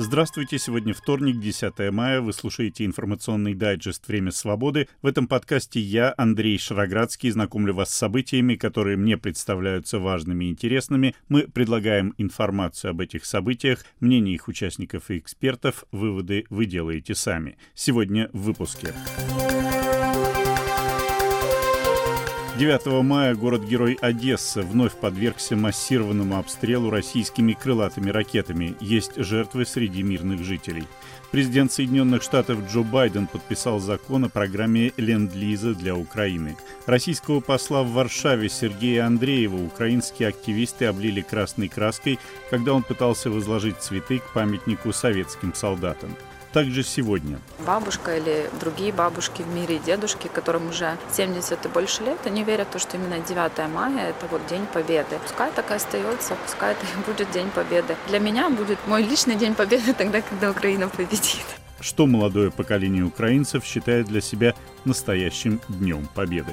Здравствуйте, сегодня вторник, 10 мая, вы слушаете информационный дайджест «Время свободы». В этом подкасте я, Андрей Шароградский, знакомлю вас с событиями, которые мне представляются важными и интересными. Мы предлагаем информацию об этих событиях, мнения их участников и экспертов, выводы вы делаете сами. Сегодня в выпуске. 9 мая город-герой Одесса вновь подвергся массированному обстрелу российскими крылатыми ракетами. Есть жертвы среди мирных жителей. Президент Соединенных Штатов Джо Байден подписал закон о программе Ленд-Лиза для Украины. Российского посла в Варшаве Сергея Андреева украинские активисты облили красной краской, когда он пытался возложить цветы к памятнику советским солдатам. Также сегодня. Бабушка или другие бабушки в мире, дедушки, которым уже 70 и больше лет, они верят в то, что именно 9 мая – это вот День Победы. Пускай так и остается, пускай это и будет День Победы. Для меня будет мой личный День Победы тогда, когда Украина победит. Что молодое поколение украинцев считает для себя настоящим Днем Победы.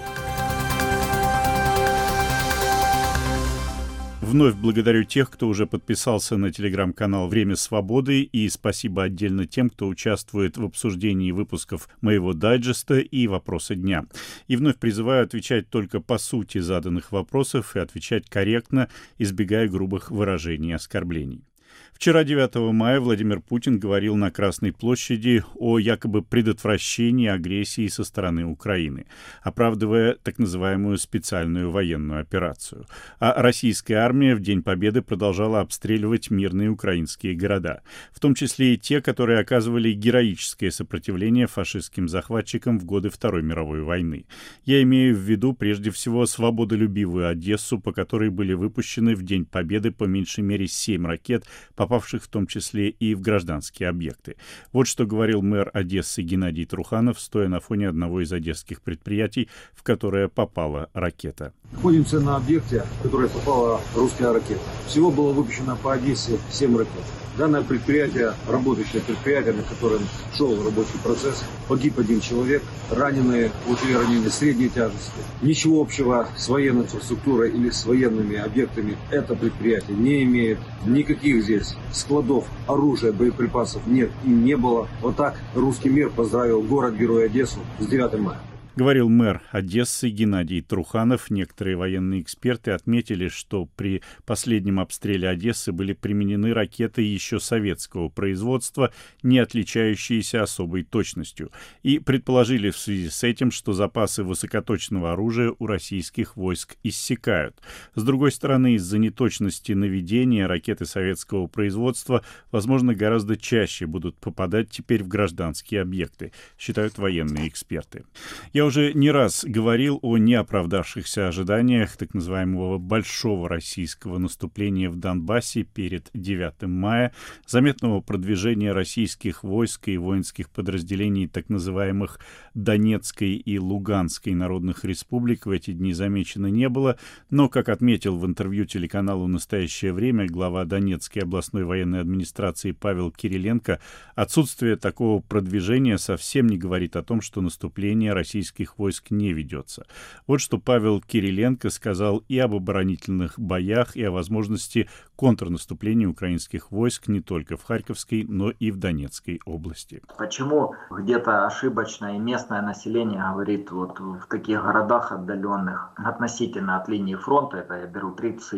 Вновь благодарю тех, кто уже подписался на телеграм-канал «Время свободы», и спасибо отдельно тем, кто участвует в обсуждении выпусков моего дайджеста и «Вопроса дня». И вновь призываю отвечать только по сути заданных вопросов и отвечать корректно, избегая грубых выражений и оскорблений. Вчера, 9 мая, Владимир Путин говорил на Красной площади о якобы предотвращении агрессии со стороны Украины, оправдывая так называемую специальную военную операцию. А российская армия в День Победы продолжала обстреливать мирные украинские города, в том числе и те, которые оказывали героическое сопротивление фашистским захватчикам в годы Второй мировой войны. Я имею в виду прежде всего свободолюбивую Одессу, по которой были выпущены в День Победы по меньшей мере 7 ракет, попавших в том числе и в гражданские объекты. Вот что говорил мэр Одессы Геннадий Труханов, стоя на фоне одного из одесских предприятий, в которое попала ракета. Находимся на объекте, в который попала русская ракета. Всего было выпущено по Одессе 7 ракет. Данное предприятие, работающее предприятие, на котором шел рабочий процесс, погиб 1 человек, раненые, получили ранения средней тяжести. Ничего общего с военной инфраструктурой или с военными объектами это предприятие не имеет. Никаких здесь складов оружия, боеприпасов нет и не было. Вот так русский мир поздравил город-герой Одессу с 9 мая. Говорил мэр Одессы Геннадий Труханов. Некоторые военные эксперты отметили, что при последнем обстреле Одессы были применены ракеты еще советского производства, не отличающиеся особой точностью, и предположили в связи с этим, что запасы высокоточного оружия у российских войск иссякают. С другой стороны, из-за неточности наведения ракеты советского производства, возможно, гораздо чаще будут попадать теперь в гражданские объекты, считают военные эксперты. Я уже не раз говорил о неоправдавшихся ожиданиях так называемого большого российского наступления в Донбассе перед 9 мая, заметного продвижения российских войск и воинских подразделений так называемых Донецкой и Луганской народных республик в эти дни замечено не было, но, как отметил в интервью телеканалу «Настоящее время» глава Донецкой областной военной администрации Павел Кириленко, отсутствие такого продвижения совсем не говорит о том, что наступление российских войск не ведется. Вот что Павел Кириленко сказал и об оборонительных боях, и о возможности контрнаступления украинских войск не только в Харьковской, но и в Донецкой области. Почему где-то ошибочно и местное население говорит вот в таких городах отдаленных относительно от линии фронта, это я беру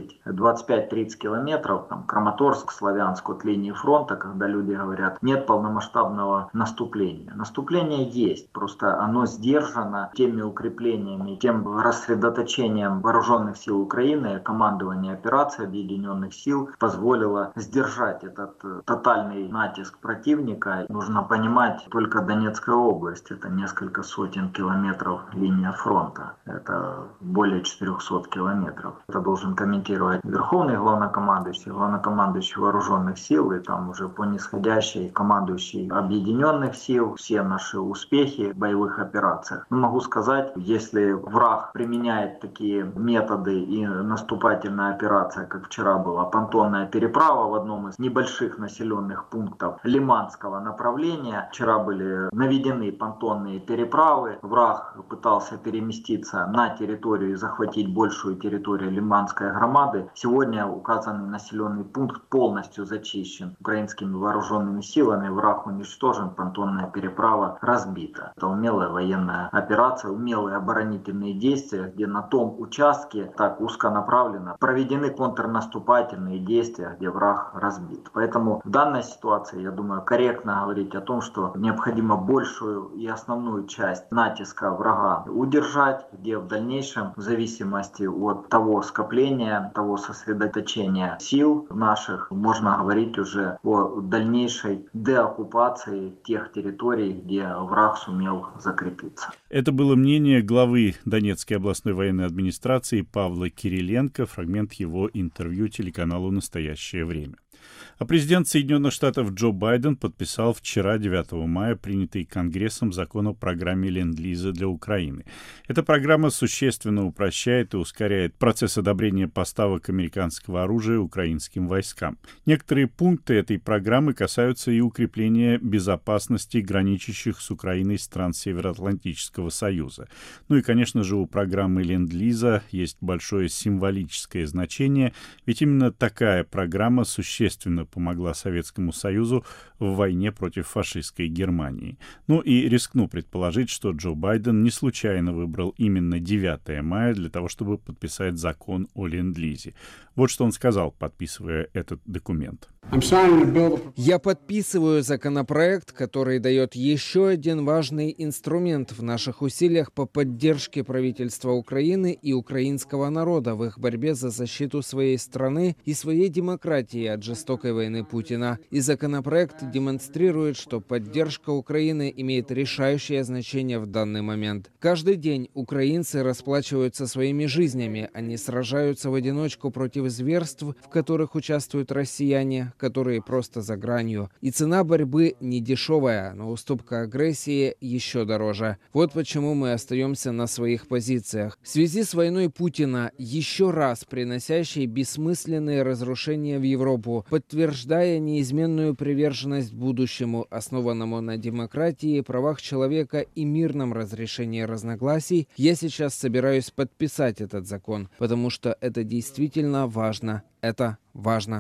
25-30 километров, там Краматорск, Славянск от линии фронта, когда люди говорят, нет полномасштабного наступления. Наступление есть, просто оно сдержано теми укреплениями, тем рассредоточением вооруженных сил Украины, командование операции Объединенных сил позволило сдержать этот тотальный натиск противника. Нужно понимать, только Донецкая область, это несколько сотен километров линия фронта, это более 400 километров. Это должен комментировать верховный главнокомандующий вооруженных сил, и там уже по нисходящей командующий Объединенных сил, все наши успехи в боевых операциях. Могу сказать, если враг применяет такие методы и наступательная операция, как вчера была понтонная переправа в одном из небольших населенных пунктов Лиманского направления, вчера были наведены понтонные переправы, враг пытался переместиться на территорию и захватить большую территорию Лиманской громады. Сегодня указанный населенный пункт полностью зачищен украинскими вооруженными силами, враг уничтожен, понтонная переправа разбита. Это умелая военная операция, умелые оборонительные действия, где на том участке так узконаправленно проведены контрнаступательные действия, где враг разбит. Поэтому в данной ситуации, я думаю, корректно говорить о том, что необходимо большую и основную часть натиска врага удержать, где в дальнейшем, в зависимости от того скопления, того сосредоточения сил наших, можно говорить уже о дальнейшей деоккупации тех территорий, где враг сумел закрепиться. Это было мнение главы Донецкой областной военной администрации Павла Кириленко, фрагмент его интервью телеканалу «Настоящее время». А президент Соединенных Штатов Джо Байден подписал вчера, 9 мая, принятый Конгрессом закон о программе Ленд-Лиза для Украины. Эта программа существенно упрощает и ускоряет процесс одобрения поставок американского оружия украинским войскам. Некоторые пункты этой программы касаются и укрепления безопасности граничащих с Украиной стран Североатлантического Союза. Ну и, конечно же, у программы Ленд-Лиза есть большое символическое значение, ведь именно такая программа существенно помогла Советскому Союзу в войне против фашистской Германии. Ну и рискну предположить, что Джо Байден не случайно выбрал именно 9 мая для того, чтобы подписать закон о Ленд-Лизе. Вот что он сказал, подписывая этот документ. Я подписываю законопроект, который дает еще один важный инструмент в наших усилиях по поддержке правительства Украины и украинского народа в их борьбе за защиту своей страны и своей демократии от жестокой войны Путина. И законопроект демонстрирует, что поддержка Украины имеет решающее значение в данный момент. Каждый день украинцы расплачиваются своими жизнями, они сражаются в одиночку против зверств, в которых участвуют россияне, которые просто за гранью. И цена борьбы не дешевая, но уступка агрессии еще дороже. Вот почему мы остаемся на своих позициях. В связи с войной Путина, еще раз приносящей бессмысленные разрушения в Европу, подтверждая неизменную приверженность будущему, основанному на демократии, правах человека и мирном разрешении разногласий, я сейчас собираюсь подписать этот закон, потому что это действительно важно. Это важно.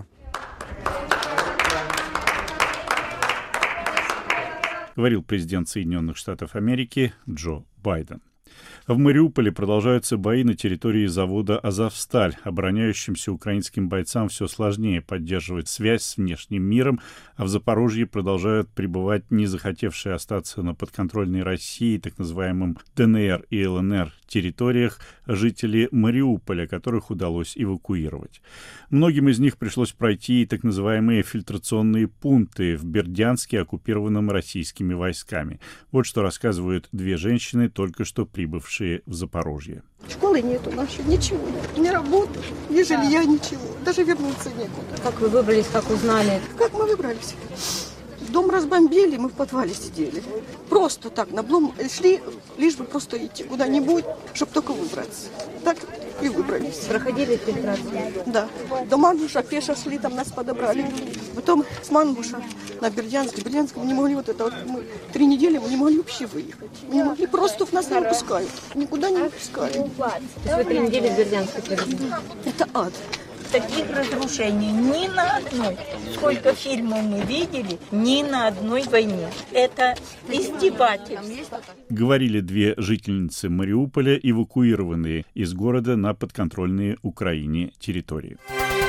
Говорил президент Соединенных Штатов Америки Джо Байден. В Мариуполе продолжаются бои на территории завода «Азовсталь». Обороняющимся украинским бойцам все сложнее поддерживать связь с внешним миром, а в Запорожье продолжают пребывать не захотевшие остаться на подконтрольной России, так называемым ДНР и ЛНР территориях, жители Мариуполя, которых удалось эвакуировать. Многим из них пришлось пройти так называемые фильтрационные пункты в Бердянске, оккупированном российскими войсками. Вот что рассказывают две женщины, только что прибывшие в Запорожье. Школы нету нашей, ничего нет. Ни работы, ни жилья, ничего. Даже вернуться некуда. Как вы выбрались, как узнали? Как мы выбрались? Дом разбомбили, мы в подвале сидели. Просто так, на облом шли, лишь бы просто идти куда-нибудь, чтобы только выбраться. Так и выбрались. Проходили фильтрацию? Да. До Манбуша пешо шли, там нас подобрали. Потом с Манбуша на Бердянск. В Бердянск мы не могли, вот это вот, мы 3 недели мы не могли вообще выехать. Мы не могли, просто нас не выпускают. Никуда не выпускали. То есть вы 3 недели в Бердянске провели? Это ад. Таких разрушений ни на одной, сколько фильмов мы видели, ни на одной войне. Это издевательство. Говорили две жительницы Мариуполя, эвакуированные из города на подконтрольные Украине территории.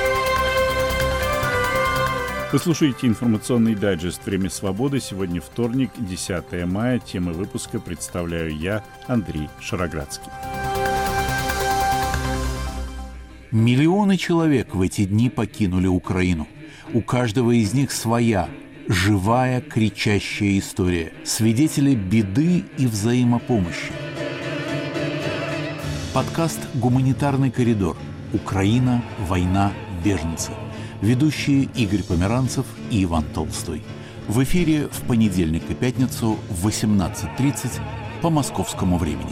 Вы слушаете информационный дайджест «Время свободы». Сегодня вторник, 10 мая. Темы выпуска представляю я, Андрей Шароградский. Миллионы человек в эти дни покинули Украину. У каждого из них своя, живая, кричащая история. Свидетели беды и взаимопомощи. Подкаст «Гуманитарный коридор. Украина, война, беженцы». Ведущие Игорь Померанцев и Иван Толстой. В эфире в понедельник и пятницу в 18:30 по московскому времени.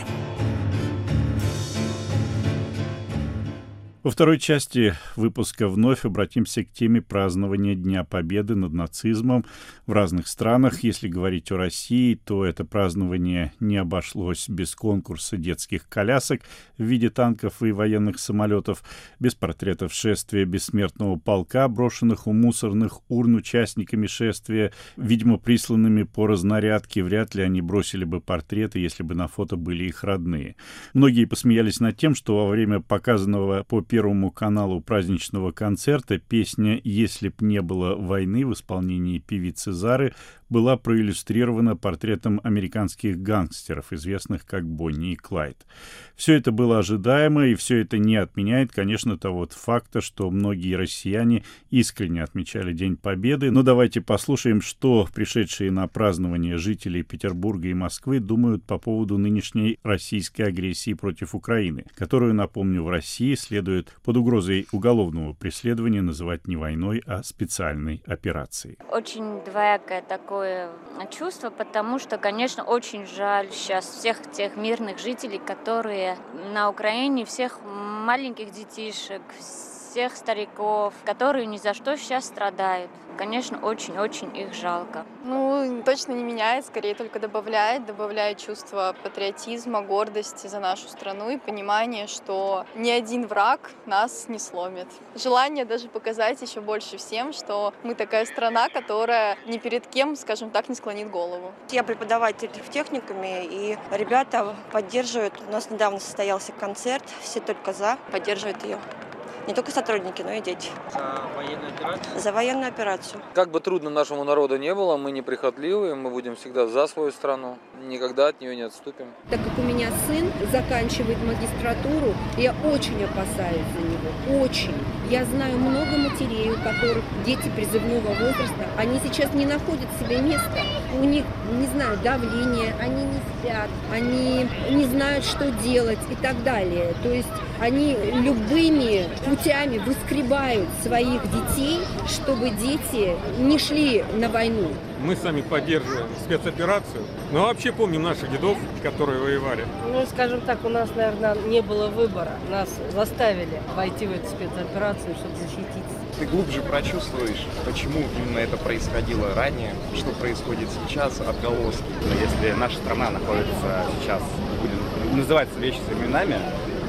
Во второй части выпуска вновь обратимся к теме празднования Дня Победы над нацизмом в разных странах. Если говорить о России, то это празднование не обошлось без конкурса детских колясок в виде танков и военных самолетов, без портретов шествия бессмертного полка, брошенных у мусорных урн участниками шествия, видимо, присланными по разнарядке. Вряд ли они бросили бы портреты, если бы на фото были их родные. Многие посмеялись над тем, что во время показанного по Первому каналу праздничного концерта песня «Если б не было войны» в исполнении певицы Зары была проиллюстрирована портретом американских гангстеров, известных как Бонни и Клайд. Все это было ожидаемо, и все это не отменяет, конечно, того факта, что многие россияне искренне отмечали День Победы. Но давайте послушаем, что пришедшие на празднование жители Петербурга и Москвы думают по поводу нынешней российской агрессии против Украины, которую, напомню, в России следует под угрозой уголовного преследования называть не войной, а специальной операцией. Очень двоякое такое чувство, потому что, конечно, очень жаль сейчас всех тех мирных жителей, которые на Украине, всех маленьких детишек, всех стариков, которые ни за что сейчас страдают. Конечно, очень-очень их жалко. Точно не меняет, скорее только добавляет чувство патриотизма, гордости за нашу страну и понимание, что ни один враг нас не сломит. Желание даже показать еще больше всем, что мы такая страна, которая ни перед кем, скажем так, не склонит голову. Я преподаватель в техникуме, и ребята поддерживают. У нас недавно состоялся концерт, все только за, поддерживают ее. Не только сотрудники, но и дети. За военную операцию? За военную операцию. Как бы трудно нашему народу не было, мы неприхотливые, мы будем всегда за свою страну, никогда от нее не отступим. Так как у меня сын заканчивает магистратуру, я очень опасаюсь за него, очень. Я знаю много матерей, у которых дети призывного возраста, они сейчас не находят себе места. У них, не знаю, давление, они не спят, они не знают, что делать и так далее. То есть они любыми путями выскребают своих детей, чтобы дети не шли на войну. Мы сами поддерживаем спецоперацию, но вообще помним наших дедов, которые воевали. Скажем так, у нас, наверное, не было выбора. Нас заставили войти в эту спецоперацию, чтобы защититься. Ты глубже прочувствуешь, почему именно это происходило ранее, что происходит сейчас, отголоски. Но если наша страна находится сейчас, будем называть вещи своими именами,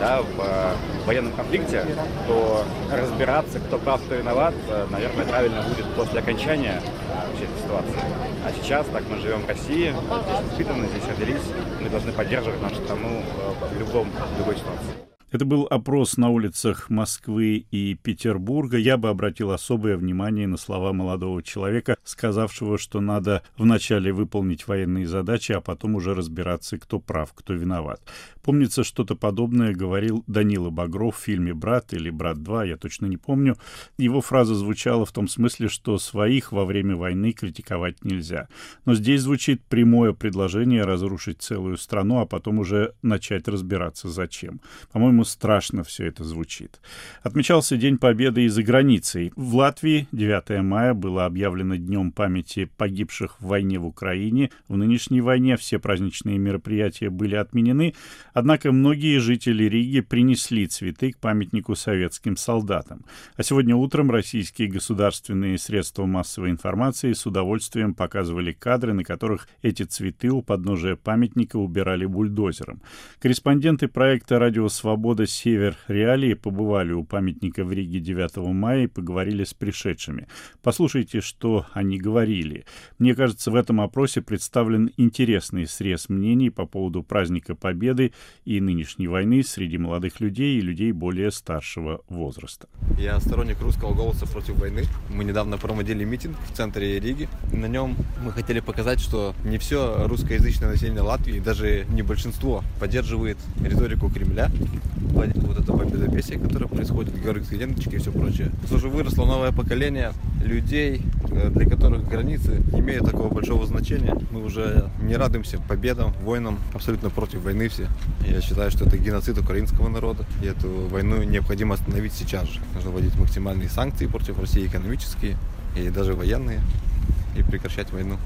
в военном конфликте, то разбираться, кто прав, кто виноват, наверное, правильно будет после окончания всей этой ситуации. А сейчас, так мы живем в России, здесь воспитаны, здесь родились, мы должны поддерживать нашу страну в любой ситуации. Это был опрос на улицах Москвы и Петербурга. Я бы обратил особое внимание на слова молодого человека, сказавшего, что надо вначале выполнить военные задачи, а потом уже разбираться, кто прав, кто виноват. Помнится, что-то подобное говорил Данила Багров в фильме «Брат» или «Брат 2», я точно не помню. Его фраза звучала в том смысле, что своих во время войны критиковать нельзя. Но здесь звучит прямое предложение разрушить целую страну, а потом уже начать разбираться, зачем. По-моему, страшно все это звучит. Отмечался День Победы и за границей. В Латвии 9 мая было объявлено Днем памяти погибших в войне в Украине. В нынешней войне все праздничные мероприятия были отменены, однако многие жители Риги принесли цветы к памятнику советским солдатам. А сегодня утром российские государственные средства массовой информации с удовольствием показывали кадры, на которых эти цветы у подножия памятника убирали бульдозером. Корреспонденты проекта «Радио Свобода» «Север. Реалии» побывали у памятника в Риге 9 мая и поговорили с пришедшими. Послушайте, что они говорили. Мне кажется, в этом опросе представлен интересный срез мнений по поводу праздника Победы и нынешней войны среди молодых людей и людей более старшего возраста. Я сторонник русского голоса против войны. Мы недавно проводили митинг в центре Риги. На нем мы хотели показать, что не все русскоязычное население Латвии, даже не большинство, поддерживает риторику Кремля. Вот это победопесие, которое происходит, георгиевские ленточки и все прочее. Уже выросло новое поколение людей, для которых границы не имеют такого большого значения. Мы уже не радуемся победам, войнам, абсолютно против войны все. Я считаю, что это геноцид украинского народа, и эту войну необходимо остановить сейчас же. Нужно вводить максимальные санкции против России, экономические и даже военные. и прекращать войну.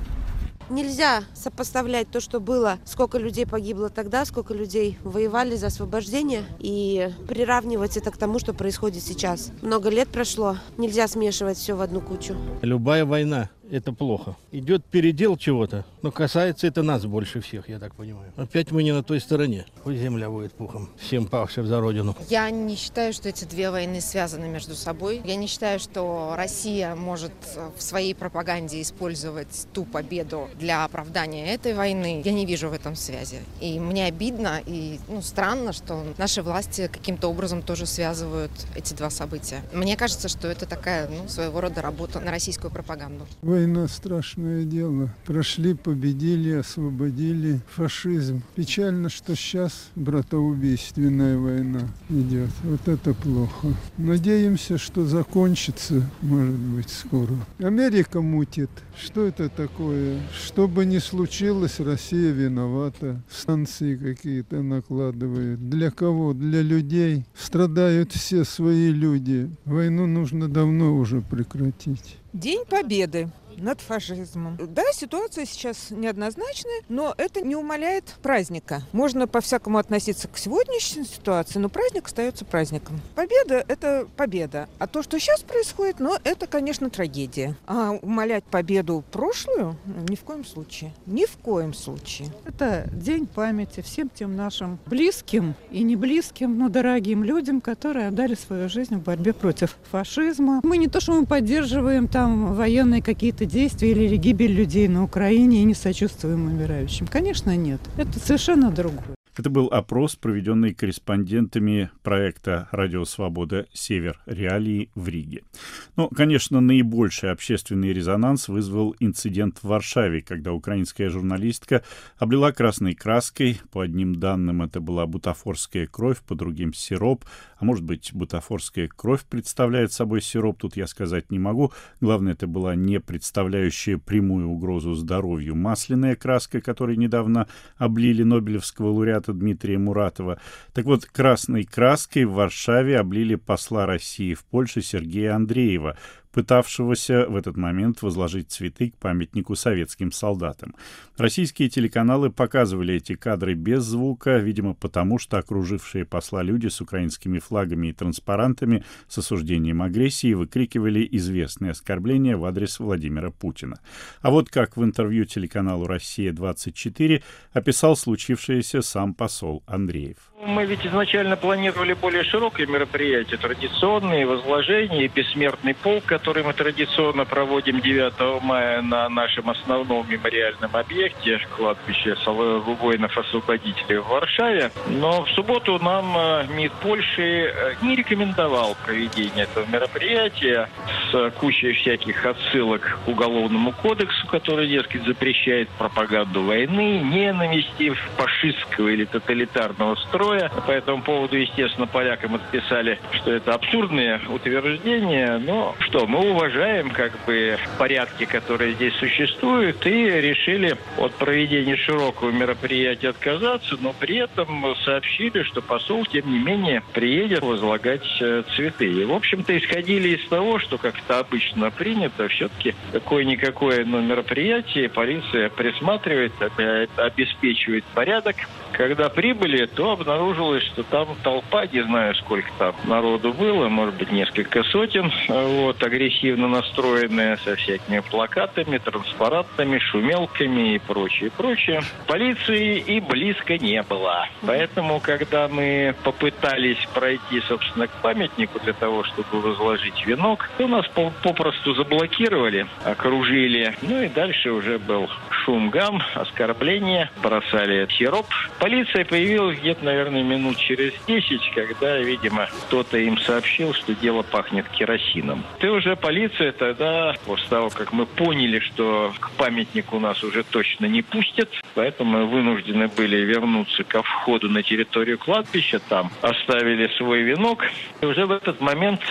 Нельзя сопоставлять то, что было, сколько людей погибло тогда, сколько людей воевали за освобождение, и приравнивать это к тому, что происходит сейчас. Много лет прошло, нельзя смешивать все в одну кучу. Любая война – это плохо. Идет передел чего-то, но касается это нас больше всех, я так понимаю. Опять мы не на той стороне. Пусть земля будет пухом всем павшим за родину. Я не считаю, что эти две войны связаны между собой. Я не считаю, что Россия может в своей пропаганде использовать ту победу для оправдания этой войны. Я не вижу в этом связи. И мне обидно и странно, что наши власти каким-то образом тоже связывают эти два события. Мне кажется, что это такая своего рода работа на российскую пропаганду. Война – страшное дело. Прошли, победили, освободили фашизм. Печально, что сейчас братоубийственная война идет. Вот это плохо. Надеемся, что закончится, может быть, скоро. Америка мутит. Что это такое? Что бы ни случилось, Россия виновата. Санкции какие-то накладывают. Для кого? Для людей. Страдают все свои люди. Войну нужно давно уже прекратить. День Победы над фашизмом. Да, ситуация сейчас неоднозначная, но это не умаляет праздника. Можно по-всякому относиться к сегодняшней ситуации, но праздник остается праздником. Победа – это победа. А то, что сейчас происходит, это, конечно, трагедия. А умалять победу прошлую ни в коем случае. Ни в коем случае. Это день памяти всем тем нашим близким и не близким, но дорогим людям, которые отдали свою жизнь в борьбе против фашизма. Мы не то, что мы поддерживаем там военные какие-то действия или гибель людей на Украине и не сочувствуем умирающим. Конечно, нет. Это совершенно другое. Это был опрос, проведенный корреспондентами проекта «Радио Свобода. Север. Реалии» в Риге. Но, конечно, наибольший общественный резонанс вызвал инцидент в Варшаве, когда украинская журналистка облила красной краской. По одним данным, это была бутафорская кровь, по другим — сироп. А может быть, бутафорская кровь представляет собой сироп, тут я сказать не могу. Главное, это была не представляющая прямую угрозу здоровью масляная краска, которой недавно облили нобелевского лауреата Дмитрия Муратова. Так вот, красной краской в Варшаве облили посла России в Польше Сергея Андреева, пытавшегося в этот момент возложить цветы к памятнику советским солдатам. Российские телеканалы показывали эти кадры без звука, видимо, потому что окружившие посла люди с украинскими флагами и транспарантами с осуждением агрессии выкрикивали известные оскорбления в адрес Владимира Путина. А вот как в интервью телеканалу «Россия-24» описал случившееся сам посол Андреев. Мы ведь изначально планировали более широкое мероприятие, традиционные возложения и бессмертный полк, который мы традиционно проводим 9 мая на нашем основном мемориальном объекте, кладбище воинов-освободителей в Варшаве. Но в субботу нам МИД Польши не рекомендовал проведение этого мероприятия с кучей всяких отсылок к Уголовному кодексу, который, дескать, запрещает пропаганду войны, ненависти, фашистского или тоталитарного строя. По этому поводу, естественно, полякам отписали, что это абсурдные утверждения. Но что, мы уважаем порядки, которые здесь существуют, и решили от проведения широкого мероприятия отказаться, но при этом сообщили, что посол, тем не менее, приедет возлагать цветы. И, в общем-то, исходили из того, что, как это обычно принято, все-таки какое-никакое мероприятие полиция присматривает, обеспечивает порядок. Когда прибыли, то обнаружилось, что там толпа, не знаю, сколько там народу было, может быть, несколько сотен, агрессивно настроенная, со всякими плакатами, транспарантами, шумелками и прочее, прочее. Полиции и близко не было. Поэтому, когда мы попытались пройти, собственно, к памятнику для того, чтобы возложить венок, то нас попросту заблокировали, окружили. И дальше уже был шум-гам, оскорбления, бросали сироп. Полиция появилась где-то, наверное, минут через 10, когда, видимо, кто-то им сообщил, что дело пахнет керосином. И уже полиция тогда, после того, как мы поняли, что к памятнику нас уже точно не пустят, поэтому мы вынуждены были вернуться ко входу на территорию кладбища, там оставили свой венок. И уже в этот момент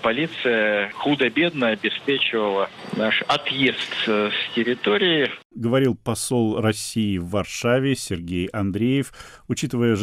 полиция худо-бедно обеспечивала наш отъезд с территории. Говорил посол России в Варшаве Сергей Андреев. Учитывая жестокость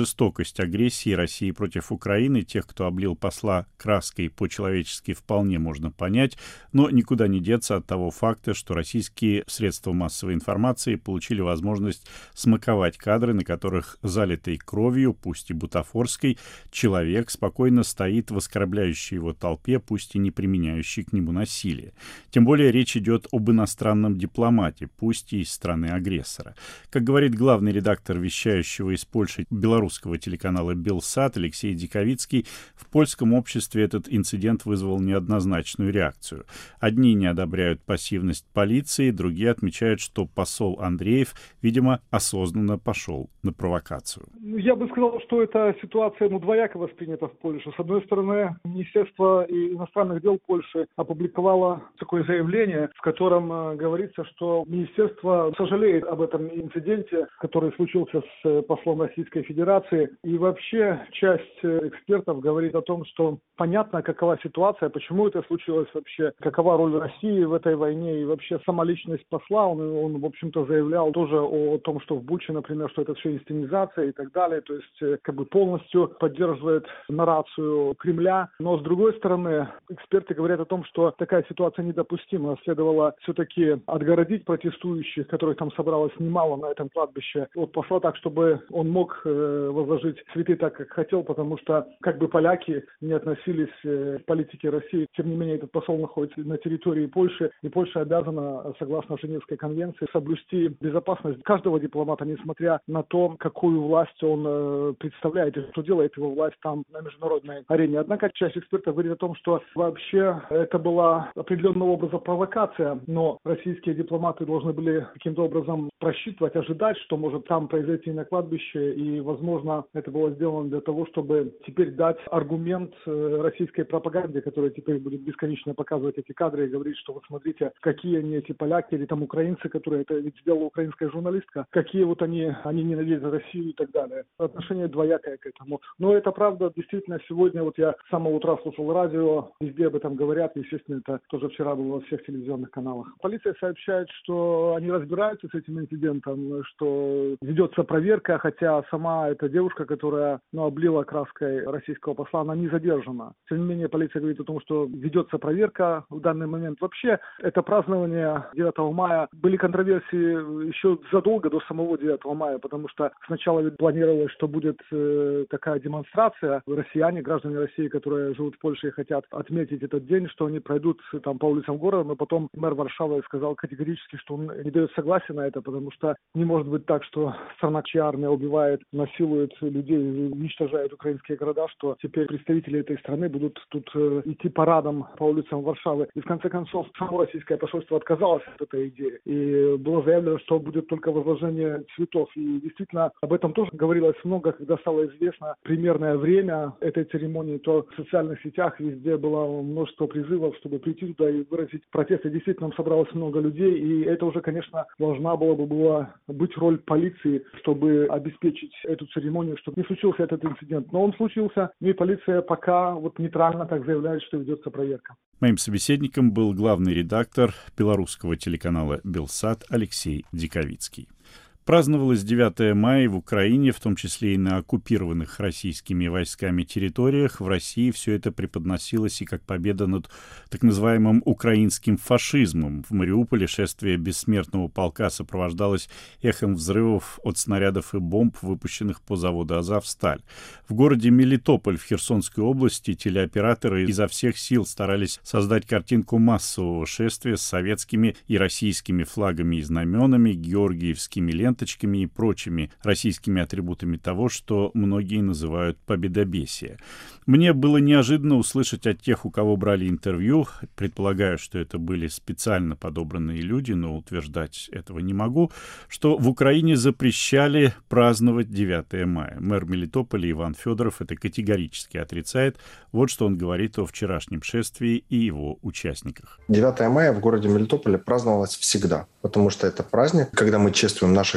жестокость агрессии России против Украины, тех, кто облил посла краской, по-человечески вполне можно понять, но никуда не деться от того факта, что российские средства массовой информации получили возможность смаковать кадры, на которых залитый кровью, пусть и бутафорской, человек спокойно стоит в оскорбляющей его толпе, пусть и не применяющей к нему насилие. Тем более речь идет об иностранном дипломате, пусть и из страны-агрессора. Как говорит главный редактор вещающего из Польши белорусского телеканала «Белсат» Алексей Диковицкий, в польском обществе этот инцидент вызвал неоднозначную реакцию. Одни не одобряют пассивность полиции, другие отмечают, что посол Андреев, видимо, осознанно пошел на провокацию. Я бы сказал, что эта ситуация двояко воспринята в Польше. С одной стороны, Министерство иностранных дел Польши опубликовало такое заявление, в котором говорится, что министерство сожалеет об этом инциденте, который случился с послом Российской Федерации. И вообще часть экспертов говорит о том, что понятно, какова ситуация, почему это случилось вообще, какова роль России в этой войне и вообще сама личность посла. Он в общем-то, заявлял тоже о том, что в Буче, например, что это все инсценизация и так далее. То есть как бы полностью поддерживает наррацию Кремля. Но с другой стороны, эксперты говорят о том, что такая ситуация недопустима. Следовало все-таки отгородить протестующих, которых там собралось немало на этом кладбище, от посла так, чтобы он мог возложить цветы так, как хотел, потому что как бы поляки не относились к политике России, тем не менее этот посол находится на территории Польши, и Польша обязана, согласно Женевской конвенции, соблюсти безопасность каждого дипломата, несмотря на то, какую власть он представляет и что делает его власть там на международной арене. Однако часть экспертов говорит о том, что вообще это была определенного образа провокация, но российские дипломаты должны были каким-то образом просчитывать, ожидать, что может там произойти на кладбище, и, возможно, это было сделано для того, чтобы теперь дать аргумент российской пропаганде, которая теперь будет бесконечно показывать эти кадры и говорить, что вот смотрите, какие они эти поляки или там украинцы, которые это ведь сделала украинская журналистка, какие вот они ненавидят Россию и так далее. Отношение двоякое к этому. Но это правда, действительно, сегодня вот я с самого утра слушал радио, везде об этом говорят, естественно, это тоже вчера было во всех телевизионных каналах. Полиция сообщает, что они разбираются с этим инцидентом, что ведется проверка, хотя сама эта девушка, которая облила краской российского посла, она не задержана. Тем не менее, полиция говорит о том, что ведется проверка в данный момент. Вообще, это празднование 9 мая, были контроверсии еще задолго до самого 9 мая, потому что сначала ведь планировалось, что будет такая демонстрация. Россияне, граждане России, которые живут в Польше и хотят отметить этот день, что они пройдут там по улицам города, но потом мэр Варшавы сказал категорически, что он не дает согласия на это, потому что не может быть так, что страна, чья армия убивает, насилует людей, уничтожает украинские города, что теперь представители этой страны будут тут идти парадом по улицам Варшавы. И в конце концов, само российское посольство отказалось от этой идеи. И было заявлено, что будет только возложение цветов. И действительно, об этом тоже говорилось много, когда стало известно примерное время этой церемонии, то в социальных сетях везде было множество призывов, чтобы прийти туда и выразить протест. И действительно, там собралось много людей, и это уже, конечно, должна была быть роль полиции, чтобы обеспечить эту церемонию, чтобы не случился этот инцидент. Но он случился, и полиция пока нейтрально так заявляет, что ведется проверка. Моим собеседником был главный редактор белорусского телеканала «Белсат» Алексей Диковицкий. Праздновалось 9 мая в Украине, в том числе и на оккупированных российскими войсками территориях. В России все это преподносилось и как победа над так называемым украинским фашизмом. В Мариуполе шествие бессмертного полка сопровождалось эхом взрывов от снарядов и бомб, выпущенных по заводу «Азовсталь». В городе Мелитополь в Херсонской области телеоператоры изо всех сил старались создать картинку массового шествия с советскими и российскими флагами и знаменами, георгиевскими лентами и прочими российскими атрибутами того, что многие называют победобесие. Мне было неожиданно услышать от тех, у кого брали интервью, предполагаю, что это были специально подобранные люди, но утверждать этого не могу, что в Украине запрещали праздновать 9 мая. Мэр Мелитополя Иван Федоров это категорически отрицает. Вот что он говорит о вчерашнем шествии и его участниках. 9 мая в городе Мелитополе праздновалось всегда, потому что это праздник, когда мы чествуем наших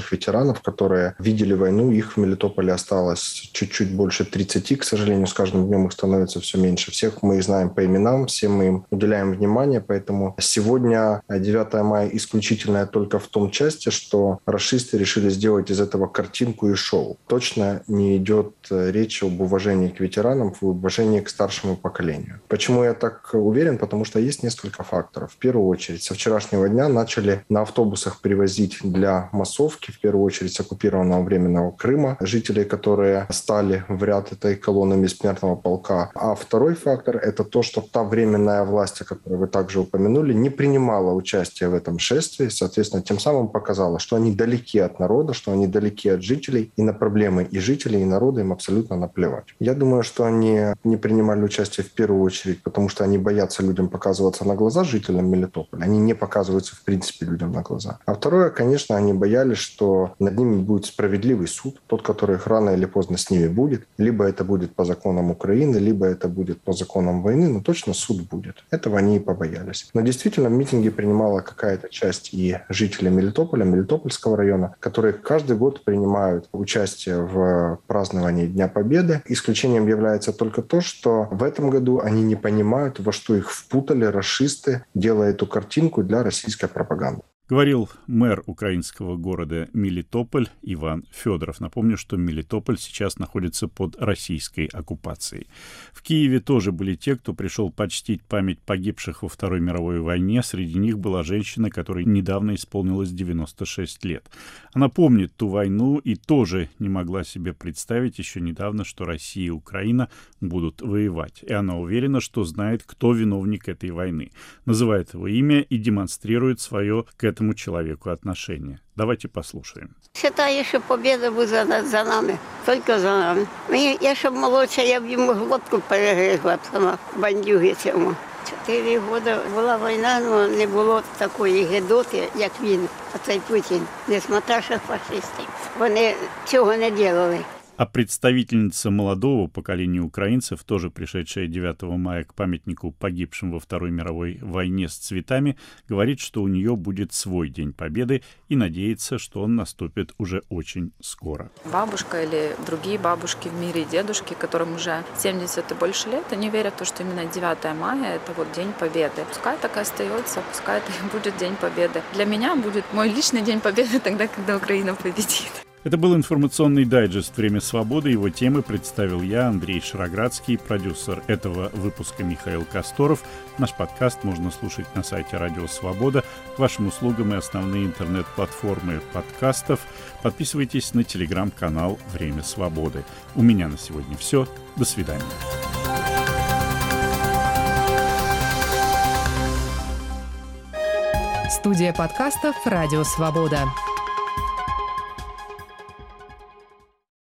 наших ветеранов, которые видели войну. Их в Мелитополе осталось чуть-чуть больше 30, к сожалению, с каждым днем их становится все меньше. Всех мы их знаем по именам, всем мы им уделяем внимание, поэтому сегодня 9 мая исключительное только в том части, что рашисты решили сделать из этого картинку и шоу. Точно не идет речь об уважении к ветеранам, об уважении к старшему поколению. Почему я так уверен? Потому что есть несколько факторов. В первую очередь, со вчерашнего дня начали на автобусах привозить для массовки, в первую очередь с оккупированного временного Крыма, жителей, которые стали в ряд этой колонны бессмертного полка. А второй фактор – это то, что та временная власть, о которой вы также упомянули, не принимала участие в этом шествии, соответственно, тем самым показала, что они далеки от народа, что они далеки от жителей, и на проблемы и жителей, и народа им абсолютно наплевать. Я думаю, что они не принимали участие в первую очередь, потому что они боятся людям показываться на глаза, жителям Мелитополя. Они не показываются, в принципе, людям на глаза. А второе, конечно, они боялись, что над ними будет справедливый суд, тот, который их рано или поздно с ними будет. Либо это будет по законам Украины, либо это будет по законам войны, но точно суд будет. Этого они и побоялись. Но действительно в митинге принимала какая-то часть и жителей Мелитополя, Мелитопольского района, которые каждый год принимают участие в праздновании Дня Победы. Исключением является только то, что в этом году они не понимают, во что их впутали рашисты, делая эту картинку для российской пропаганды. Говорил мэр украинского города Мелитополь Иван Федоров. Напомню, что Мелитополь сейчас находится под российской оккупацией. В Киеве тоже были те, кто пришел почтить память погибших во Второй мировой войне. Среди них была женщина, которой недавно исполнилось 96 лет. Она помнит ту войну и тоже не могла себе представить еще недавно, что Россия и Украина будут воевать. И она уверена, что знает, кто виновник этой войны. Называет его имя и демонстрирует свое к этому человеку отношение. Давайте послушаем. Считаю, що побіда буде за нами, тільки за нами. Я щоб молодша, я б йому глотку перегризла сама бандюги цьому. 4 роки була війна, але не було такої гидоти, як він, оцей Путін, несмотря що фашисти. Вони цього не робили. А представительница молодого поколения украинцев, тоже пришедшая 9 мая к памятнику погибшим во Второй мировой войне с цветами, говорит, что у нее будет свой День Победы и надеется, что он наступит уже очень скоро. Бабушка или другие бабушки в мире, дедушки, которым уже 70 и больше лет, они верят в то, что именно 9 мая – это вот День Победы. Пускай так и остается, пускай это и будет День Победы. Для меня будет мой личный День Победы тогда, когда Украина победит. Это был информационный дайджест «Время свободы». Его темы представил я, Андрей Шароградский, продюсер этого выпуска Михаил Косторов. Наш подкаст можно слушать на сайте Радио Свобода. К вашим услугам и основные интернет-платформы подкастов. Подписывайтесь на телеграм-канал «Время свободы». У меня на сегодня все. До свидания. Студия подкастов «Радио Свобода».